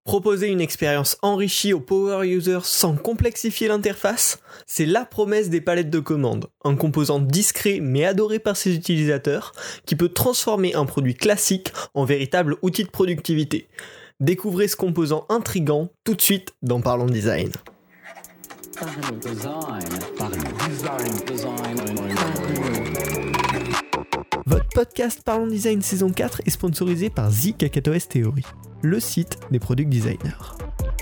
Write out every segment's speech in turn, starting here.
Proposer une expérience enrichie aux power users sans complexifier l'interface, c'est la promesse des palettes de commandes, un composant discret mais adoré par ses utilisateurs qui peut transformer un produit classique en véritable outil de productivité. Découvrez ce composant intriguant tout de suite dans Parlons Design. Votre podcast Parlons Design saison 4 est sponsorisé par The Kakatoes Theory, le site des product designers.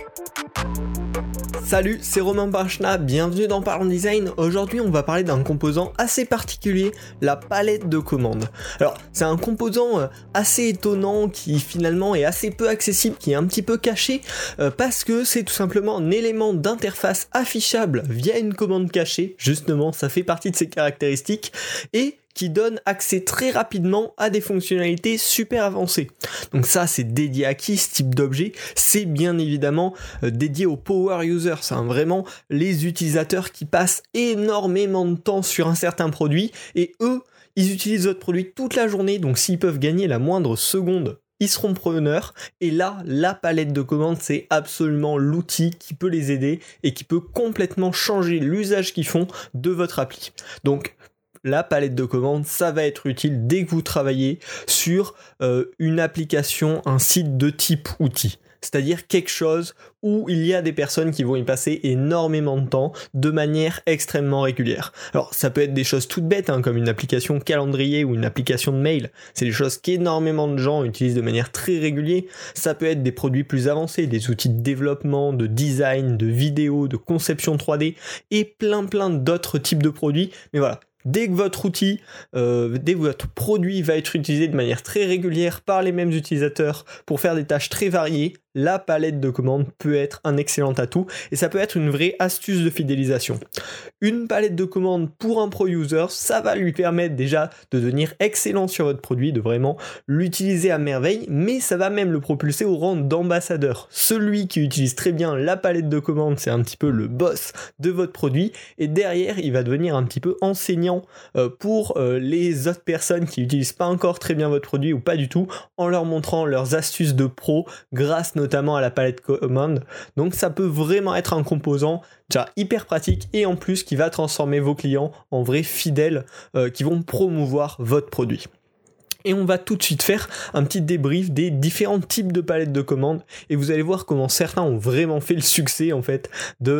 Salut, c'est Romain Bachna, bienvenue dans Parlons Design. Aujourd'hui, on va parler d'un composant assez particulier, la palette de commandes. Alors, c'est un composant assez étonnant qui finalement est assez peu accessible, qui est un petit peu caché, parce que c'est tout simplement un élément d'interface affichable via une commande cachée. Justement, ça fait partie de ses caractéristiques et qui donne accès très rapidement à des fonctionnalités super avancées. Donc ça, c'est dédié à qui ce type d'objet ? C'est bien évidemment dédié aux power users, c'est vraiment les utilisateurs qui passent énormément de temps sur un certain produit et eux, ils utilisent votre produit toute la journée, donc s'ils peuvent gagner la moindre seconde, ils seront preneurs, et là, la palette de commandes, c'est absolument l'outil qui peut les aider et qui peut complètement changer l'usage qu'ils font de votre appli. Donc, la palette de commandes, ça va être utile dès que vous travaillez sur une application, un site de type outil. C'est-à-dire quelque chose où il y a des personnes qui vont y passer énormément de temps de manière extrêmement régulière. Alors ça peut être des choses toutes bêtes, comme une application calendrier ou une application de mail. C'est des choses qu'énormément de gens utilisent de manière très régulière. Ça peut être des produits plus avancés, des outils de développement, de design, de vidéo, de conception 3D et plein d'autres types de produits. Mais voilà. Dès que votre outil, dès que votre produit va être utilisé de manière très régulière par les mêmes utilisateurs pour faire des tâches très variées, la palette de commandes peut être un excellent atout et ça peut être une vraie astuce de fidélisation. Une palette de commandes pour un pro-user, ça va lui permettre déjà de devenir excellent sur votre produit, de vraiment l'utiliser à merveille, mais ça va même le propulser au rang d'ambassadeur. Celui qui utilise très bien la palette de commandes, c'est un petit peu le boss de votre produit et derrière, il va devenir un petit peu enseignant pour les autres personnes qui n'utilisent pas encore très bien votre produit ou pas du tout, en leur montrant leurs astuces de pro grâce notamment à la palette commande. Donc ça peut vraiment être un composant déjà hyper pratique et en plus qui va transformer vos clients en vrais fidèles qui vont promouvoir votre produit. Et on va tout de suite faire un petit débrief des différents types de palettes de commandes et vous allez voir comment certains ont vraiment fait le succès en fait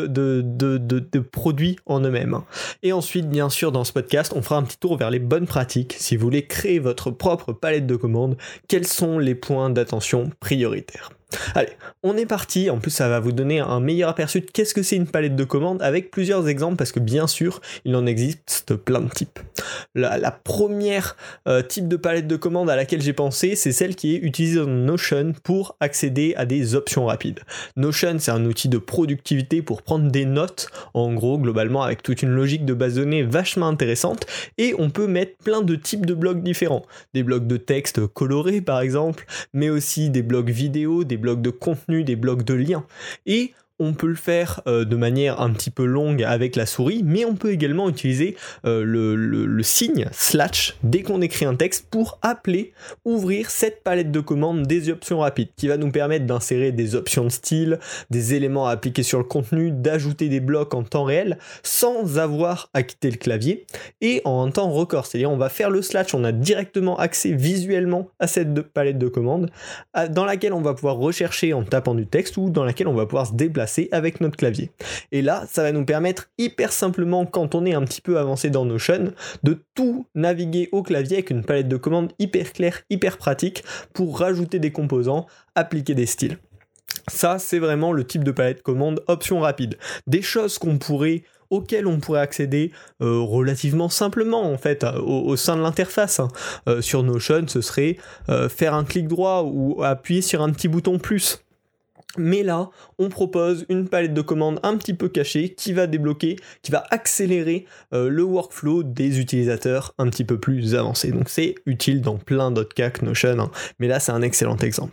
de produits en eux-mêmes. Et ensuite, bien sûr, dans ce podcast, on fera un petit tour vers les bonnes pratiques. Si vous voulez créer votre propre palette de commandes, quels sont les points d'attention prioritaires ? Allez, on est parti. En plus, ça va vous donner un meilleur aperçu de qu'est-ce que c'est une palette de commandes avec plusieurs exemples parce que bien sûr, il en existe plein de types. La première type de palette de commandes à laquelle j'ai pensé, c'est celle qui est utilisée dans Notion pour accéder à des options rapides. Notion, c'est un outil de productivité pour prendre des notes, en gros, globalement, avec toute une logique de base de données vachement intéressante et on peut mettre plein de types de blocs différents. Des blocs de texte colorés, par exemple, mais aussi des blocs vidéo, des blocs de contenu, des blocs de liens. Et on peut le faire de manière un petit peu longue avec la souris, mais on peut également utiliser le signe / dès qu'on écrit un texte pour appeler, ouvrir cette palette de commandes des options rapides qui va nous permettre d'insérer des options de style, des éléments à appliquer sur le contenu, d'ajouter des blocs en temps réel sans avoir à quitter le clavier et en temps record. C'est-à-dire on va faire le /, on a directement accès visuellement à cette palette de commandes dans laquelle on va pouvoir rechercher en tapant du texte ou dans laquelle on va pouvoir se déplacer avec notre clavier. Et là, ça va nous permettre hyper simplement, quand on est un petit peu avancé dans Notion, de tout naviguer au clavier avec une palette de commandes hyper claire, hyper pratique pour rajouter des composants, appliquer des styles. Ça, c'est vraiment le type de palette commande option rapide. Des choses auxquelles on pourrait accéder relativement simplement en fait au sein de l'interface. Sur Notion, ce serait faire un clic droit ou appuyer sur un petit bouton plus. Mais là, on propose une palette de commandes un petit peu cachée qui va débloquer, qui va accélérer le workflow des utilisateurs un petit peu plus avancés. Donc c'est utile dans plein d'autres cas que Notion, mais là c'est un excellent exemple.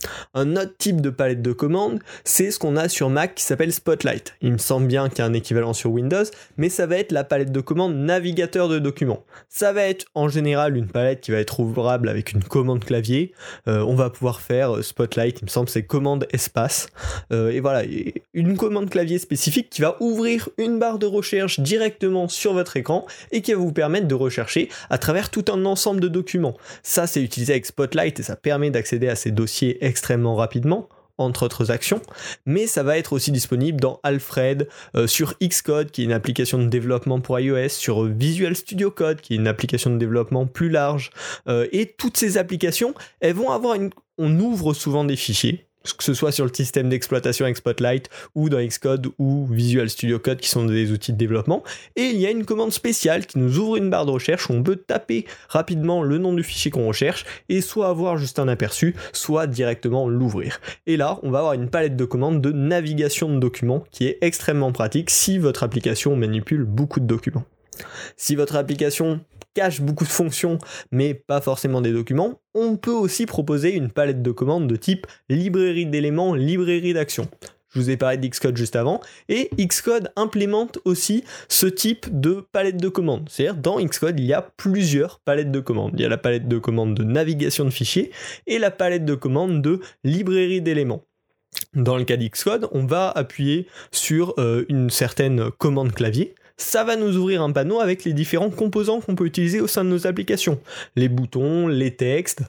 Un autre type de palette de commandes, c'est ce qu'on a sur Mac qui s'appelle Spotlight. Il me semble bien qu'il y a un équivalent sur Windows, mais ça va être la palette de commandes navigateur de documents. Ça va être en général une palette qui va être ouvrable avec une commande clavier. On va pouvoir faire Spotlight, il me semble c'est commande espace. Et voilà, une commande clavier spécifique qui va ouvrir une barre de recherche directement sur votre écran et qui va vous permettre de rechercher à travers tout un ensemble de documents. Ça, c'est utilisé avec Spotlight et ça permet d'accéder à ces dossiers extrêmement rapidement, entre autres actions, mais ça va être aussi disponible dans Alfred, sur Xcode qui est une application de développement pour iOS, sur Visual Studio Code qui est une application de développement plus large, et toutes ces applications, elles vont avoir on ouvre souvent des fichiers, que ce soit sur le système d'exploitation avec Spotlight ou dans Xcode ou Visual Studio Code qui sont des outils de développement, et il y a une commande spéciale qui nous ouvre une barre de recherche où on peut taper rapidement le nom du fichier qu'on recherche et soit avoir juste un aperçu, soit directement l'ouvrir. Et là, on va avoir une palette de commandes de navigation de documents qui est extrêmement pratique si votre application manipule beaucoup de documents. Si votre application cache beaucoup de fonctions mais pas forcément des documents, on peut aussi proposer une palette de commandes de type librairie d'éléments, librairie d'actions. Je vous ai parlé d'Xcode juste avant, et Xcode implémente aussi ce type de palette de commandes. C'est-à-dire, dans Xcode, il y a plusieurs palettes de commandes. Il y a la palette de commandes de navigation de fichiers et la palette de commandes de librairie d'éléments. Dans le cas d'Xcode, on va appuyer sur une certaine commande clavier. Ça va nous ouvrir un panneau avec les différents composants qu'on peut utiliser au sein de nos applications. Les boutons, les textes,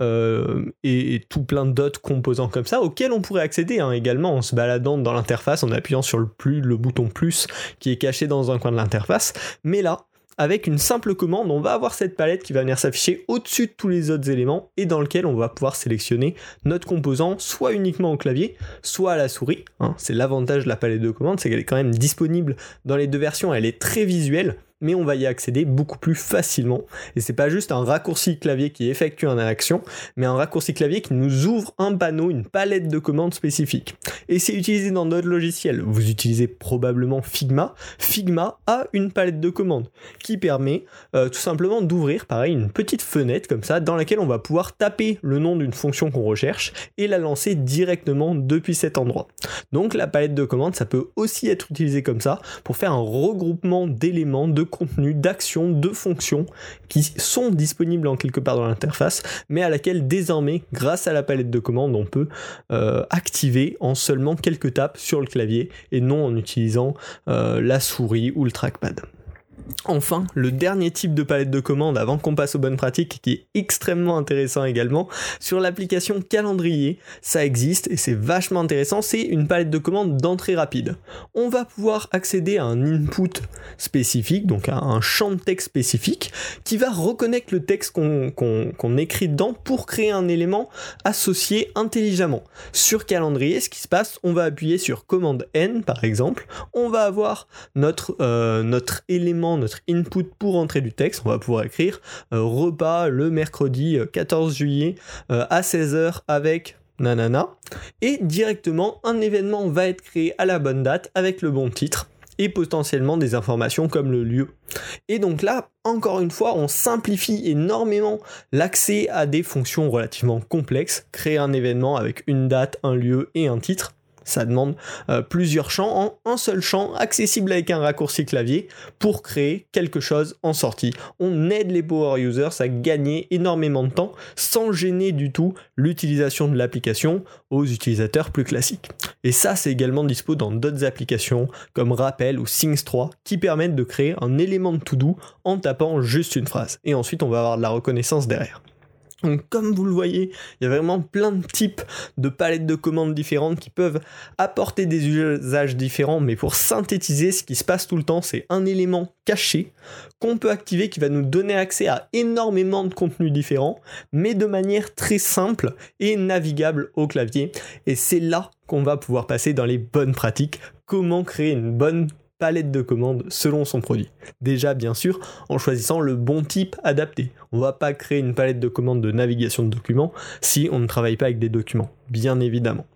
et tout plein d'autres composants comme ça, auxquels on pourrait accéder également en se baladant dans l'interface, en appuyant sur le bouton plus qui est caché dans un coin de l'interface. Mais là, avec une simple commande, on va avoir cette palette qui va venir s'afficher au-dessus de tous les autres éléments et dans lequel on va pouvoir sélectionner notre composant soit uniquement au clavier, soit à la souris. C'est l'avantage de la palette de commandes, c'est qu'elle est quand même disponible dans les deux versions, elle est très visuelle, mais on va y accéder beaucoup plus facilement. Et c'est pas juste un raccourci clavier qui effectue une action, mais un raccourci clavier qui nous ouvre un panneau, une palette de commandes spécifiques. Et c'est utilisé dans d'autres logiciels. Vous utilisez probablement Figma. Figma a une palette de commandes qui permet tout simplement d'ouvrir, pareil, une petite fenêtre comme ça, dans laquelle on va pouvoir taper le nom d'une fonction qu'on recherche et la lancer directement depuis cet endroit. Donc la palette de commandes, ça peut aussi être utilisé comme ça pour faire un regroupement d'éléments, de contenu, d'actions, de fonctions qui sont disponibles en quelque part dans l'interface, mais à laquelle désormais, grâce à la palette de commandes, on peut activer en seulement quelques tapes sur le clavier et non en utilisant la souris ou le trackpad. Enfin, le dernier type de palette de commandes avant qu'on passe aux bonnes pratiques qui est extrêmement intéressant également, sur l'application calendrier, ça existe et c'est vachement intéressant, c'est une palette de commandes d'entrée rapide. On va pouvoir accéder à un input spécifique, donc à un champ de texte spécifique qui va reconnaître le texte qu'on écrit dedans pour créer un élément associé intelligemment. Sur calendrier, ce qui se passe, on va appuyer sur commande N par exemple, on va avoir notre élément, notre input pour entrer du texte, on va pouvoir écrire repas le mercredi 14 juillet à 16h avec nanana, et directement un événement va être créé à la bonne date avec le bon titre et potentiellement des informations comme le lieu. Et donc là, encore une fois, on simplifie énormément l'accès à des fonctions relativement complexes, créer un événement avec une date, un lieu et un titre. Ça demande plusieurs champs en un seul champ, accessible avec un raccourci clavier pour créer quelque chose en sortie. On aide les power users à gagner énormément de temps sans gêner du tout l'utilisation de l'application aux utilisateurs plus classiques. Et ça, c'est également dispo dans d'autres applications comme Rappel ou Things 3 qui permettent de créer un élément de to-do en tapant juste une phrase. Et ensuite, on va avoir de la reconnaissance derrière. Donc comme vous le voyez, il y a vraiment plein de types de palettes de commandes différentes qui peuvent apporter des usages différents, mais pour synthétiser, ce qui se passe tout le temps, c'est un élément caché qu'on peut activer qui va nous donner accès à énormément de contenus différents, mais de manière très simple et navigable au clavier. Et c'est là qu'on va pouvoir passer dans les bonnes pratiques, comment créer une bonne palette de commandes selon son produit. Déjà, bien sûr, en choisissant le bon type adapté. On va pas créer une palette de commandes de navigation de documents si on ne travaille pas avec des documents, bien évidemment.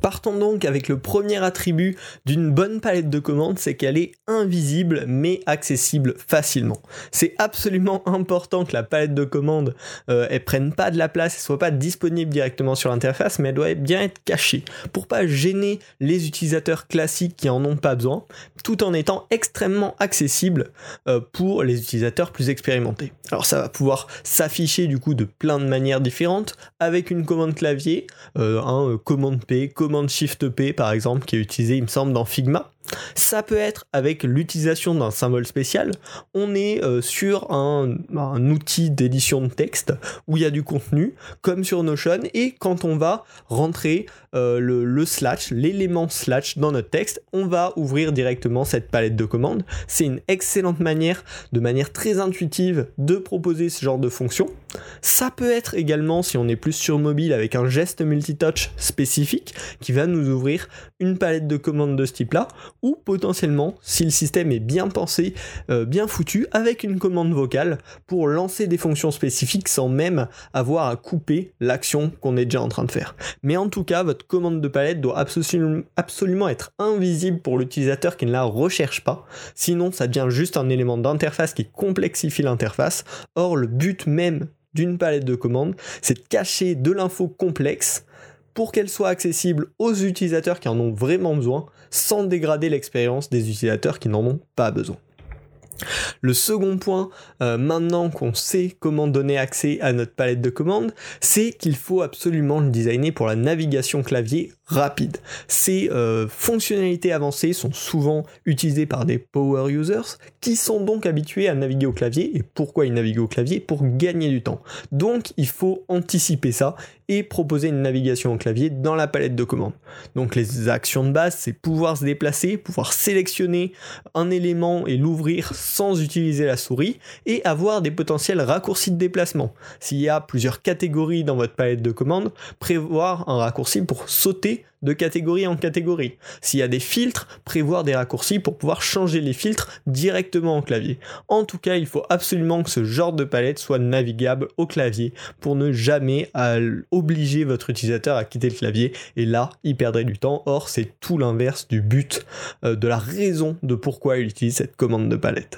Partons donc avec le premier attribut d'une bonne palette de commandes, c'est qu'elle est invisible mais accessible facilement. C'est absolument important que la palette de commandes elle prenne pas de la place, elle soit pas disponible directement sur l'interface, mais elle doit bien être cachée pour pas gêner les utilisateurs classiques qui en ont pas besoin, tout en étant extrêmement accessible pour les utilisateurs plus expérimentés. Alors ça va pouvoir s'afficher du coup de plein de manières différentes avec une commande clavier, commande P, commande Shift P par exemple, qui est utilisée il me semble dans Figma. Ça peut être avec l'utilisation d'un symbole spécial. On est sur un outil d'édition de texte où il y a du contenu, comme sur Notion, et quand on va rentrer le slash, l'élément slash dans notre texte, on va ouvrir directement cette palette de commandes. C'est une excellente manière, de manière très intuitive, de proposer ce genre de fonction. Ça peut être également, si on est plus sur mobile, avec un geste multitouch spécifique qui va nous ouvrir une palette de commandes de ce type-là, ou potentiellement, si le système est bien pensé, bien foutu, avec une commande vocale pour lancer des fonctions spécifiques sans même avoir à couper l'action qu'on est déjà en train de faire. Mais en tout cas, votre commande de palette doit absolument être invisible pour l'utilisateur qui ne la recherche pas, sinon ça devient juste un élément d'interface qui complexifie l'interface. Or, le but même d'une palette de commandes, c'est de cacher de l'info complexe pour qu'elle soit accessible aux utilisateurs qui en ont vraiment besoin, sans dégrader l'expérience des utilisateurs qui n'en ont pas besoin. Le second point, maintenant qu'on sait comment donner accès à notre palette de commandes, c'est qu'il faut absolument le designer pour la navigation clavier rapide. Ces fonctionnalités avancées sont souvent utilisées par des power users qui sont donc habitués à naviguer au clavier. Et pourquoi ils naviguent au clavier ? Pour gagner du temps. Donc il faut anticiper ça et proposer une navigation au clavier dans la palette de commandes. Donc les actions de base, c'est pouvoir se déplacer, pouvoir sélectionner un élément et l'ouvrir sans utiliser la souris, et avoir des potentiels raccourcis de déplacement. S'il y a plusieurs catégories dans votre palette de commandes, prévoir un raccourci pour sauter de catégorie en catégorie. S'il y a des filtres, prévoir des raccourcis pour pouvoir changer les filtres directement au clavier. En tout cas, il faut absolument que ce genre de palette soit navigable au clavier pour ne jamais obliger votre utilisateur à quitter le clavier, et là, il perdrait du temps. Or, c'est tout l'inverse du but, de la raison de pourquoi il utilise cette commande de palette.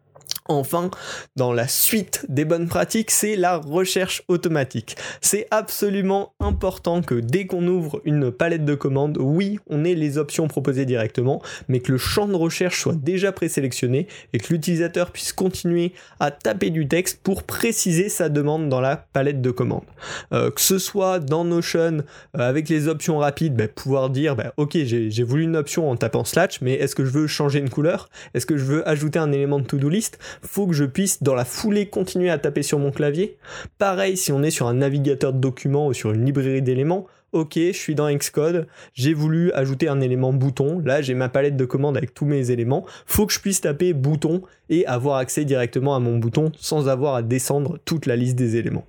Enfin, dans la suite des bonnes pratiques, c'est la recherche automatique. C'est absolument important que dès qu'on ouvre une palette de commandes, oui, on ait les options proposées directement, mais que le champ de recherche soit déjà présélectionné et que l'utilisateur puisse continuer à taper du texte pour préciser sa demande dans la palette de commandes. Que ce soit dans Notion, avec les options rapides, pouvoir dire, ok, j'ai voulu une option en tapant slash, mais est-ce que je veux changer une couleur ? Est-ce que je veux ajouter un élément de to-do list ? Faut que je puisse dans la foulée continuer à taper sur mon clavier. Pareil si on est sur un navigateur de documents ou sur une librairie d'éléments. Ok, je suis dans Xcode, j'ai voulu ajouter un élément bouton, là j'ai ma palette de commandes avec tous mes éléments, faut que je puisse taper bouton et avoir accès directement à mon bouton sans avoir à descendre toute la liste des éléments.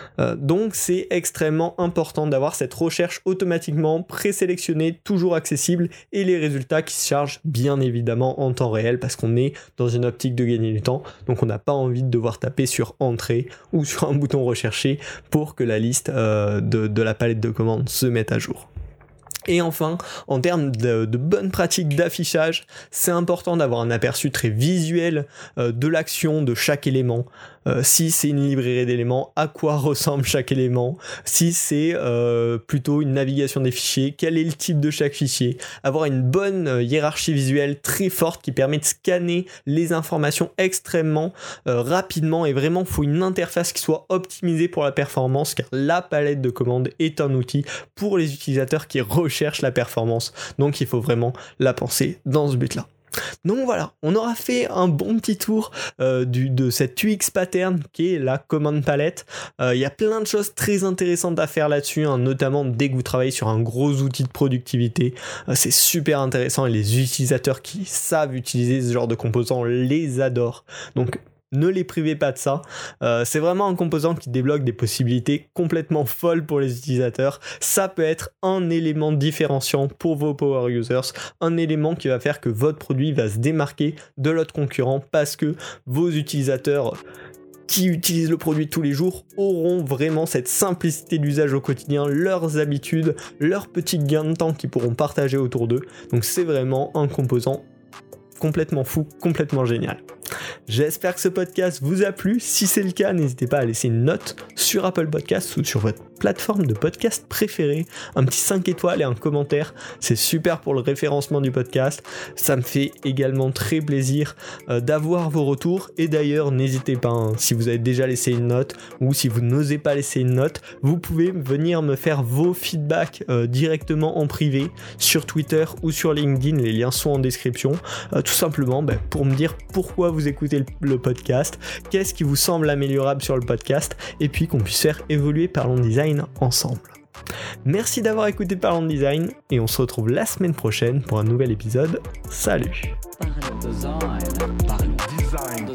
Donc c'est extrêmement important d'avoir cette recherche automatiquement présélectionnée, toujours accessible, et les résultats qui se chargent bien évidemment en temps réel parce qu'on est dans une optique de gagner du temps, donc on n'a pas envie de devoir taper sur entrée ou sur un bouton recherché pour que la liste de la palette de commandes se mette à jour. Et enfin, en termes de bonnes pratiques d'affichage, c'est important d'avoir un aperçu très visuel de l'action de chaque élément. Si c'est une librairie d'éléments, à quoi ressemble chaque élément, si c'est plutôt une navigation des fichiers, quel est le type de chaque fichier, avoir une bonne hiérarchie visuelle très forte qui permet de scanner les informations extrêmement rapidement, et vraiment il faut une interface qui soit optimisée pour la performance, car la palette de commandes est un outil pour les utilisateurs qui recherchent la performance, donc il faut vraiment la penser dans ce but-là. Donc voilà, on aura fait un bon petit tour de cette UX pattern qui est la command palette. Il y a plein de choses très intéressantes à faire là-dessus, notamment dès que vous travaillez sur un gros outil de productivité. C'est super intéressant et les utilisateurs qui savent utiliser ce genre de composants les adorent. Donc ne les privez pas de ça. C'est vraiment un composant qui débloque des possibilités complètement folles pour les utilisateurs. Ça peut être un élément différenciant pour vos power users, un élément qui va faire que votre produit va se démarquer de l'autre concurrent parce que vos utilisateurs qui utilisent le produit tous les jours auront vraiment cette simplicité d'usage au quotidien, leurs habitudes, leurs petits gains de temps qu'ils pourront partager autour d'eux. Donc c'est vraiment un composant complètement fou, complètement génial. J'espère que ce podcast vous a plu. Si c'est le cas, n'hésitez pas à laisser une note sur Apple Podcasts ou sur votre plateforme de podcast préférée, un petit 5 étoiles et un commentaire, c'est super pour le référencement du podcast. Ça me fait également très plaisir d'avoir vos retours, et d'ailleurs n'hésitez pas, si vous avez déjà laissé une note ou si vous n'osez pas laisser une note, vous pouvez venir me faire vos feedbacks directement en privé sur Twitter ou sur LinkedIn, les liens sont en description, tout simplement pour me dire pourquoi vous écoutez le podcast, qu'est-ce qui vous semble améliorable sur le podcast, et puis qu'on puisse faire évoluer Parlons Design ensemble. Merci d'avoir écouté Parlons Design, et on se retrouve la semaine prochaine pour un nouvel épisode. Salut. Parlons Design.